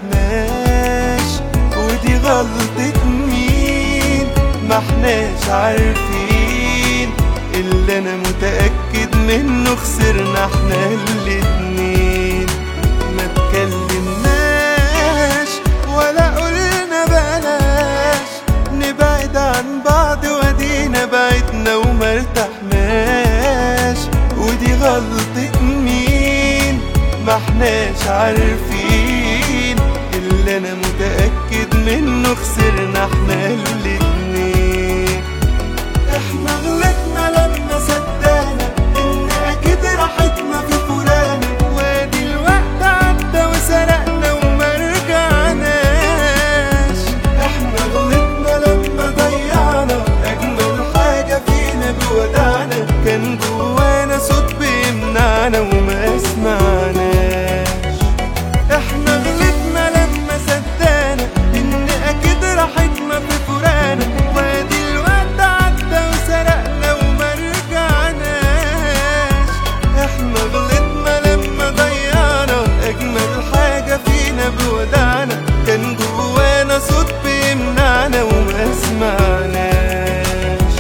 مرتحناش، ودي غلطة مين؟ ما احناش عارفين. اللي انا متأكد منه خسرنا احنا الاتنين. ما اتكلمناش ولا قلنا بلاش نبعد عن بعض، ودينا بعدنا ومرتحناش، ودي غلطة مين؟ ما احناش عارفين. اللي انا متأكد منه خسرنا احنا الاتنين. احنا غلطنا لما صدقنا ان اكيد راحتنا في فرانا، وادي الوقت عدى وسرقنا ومرجعناش. احنا غلطنا لما ضيعنا اجمل حاجة فينا بودعنا، كان جوانا صوت بيمنعنا وما سمعناش. احنا غلطنا لما صدقنا ان اكيد راحتنا في فرانا، وادي الوقت عدى وسرقنا ومرجعناش. احنا غلطنا لما ضيعنا اجمل حاجة فينا بودعنا، كان جوانا صوت بيمنعنا وما سمعناش.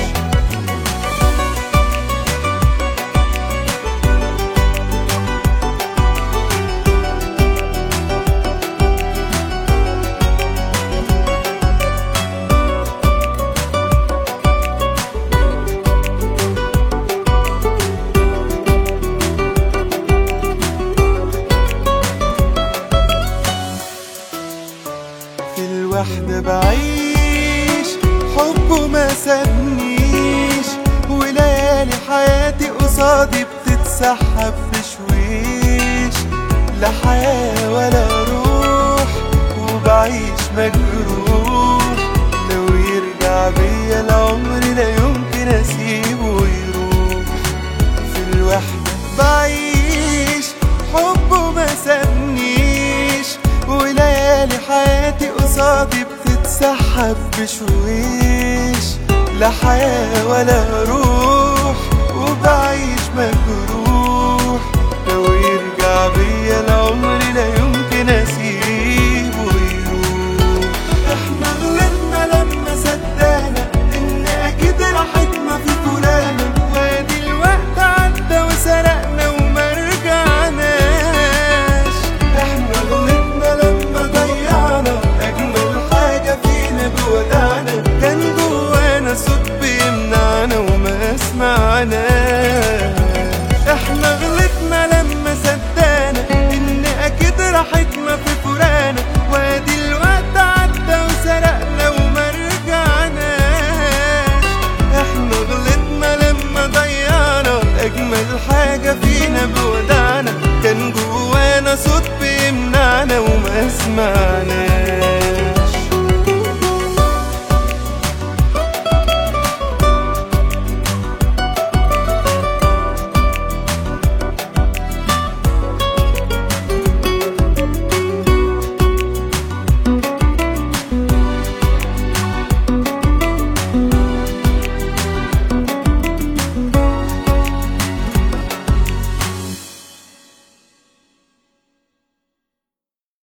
في الوحدة بعيش حبه ما سابنيش، وليالي حياتي قصادي بتتسحب في شويش. لا حياة ولا روح وبعيش مجروح، لو يرجع بيا العمر لا يمكن اسيبه يروح. في الوحدة بعيش حبه ما سابنيش، وليالي حياتي قصادي بتتسحب بشويش. لا حياة ولا روح وبعيش مجروح، لو يرجع بيا العمر لا يمكن اسيبه يروح. احنا غلطنا لما صدقنا ان اكيد راحتنا في فرانا، وادي الوقت عدى وسرقنا ومرجعناش. احنا غلطنا لما ضيعنا اجمل حاجة فينا بودعنا، كان جوانا صوت بيمنعنا وما سمعناش. احنا غلطنا لما صدقنا ان اكيد راحتنا في فرانا، وادي الوقت عدى وسرقنا ومرجعناش. احنا غلطنا لما ضيعنا اجمل حاجة فينا بودعنا، كان جوانا صوت بيمنعنا وما سمعناش.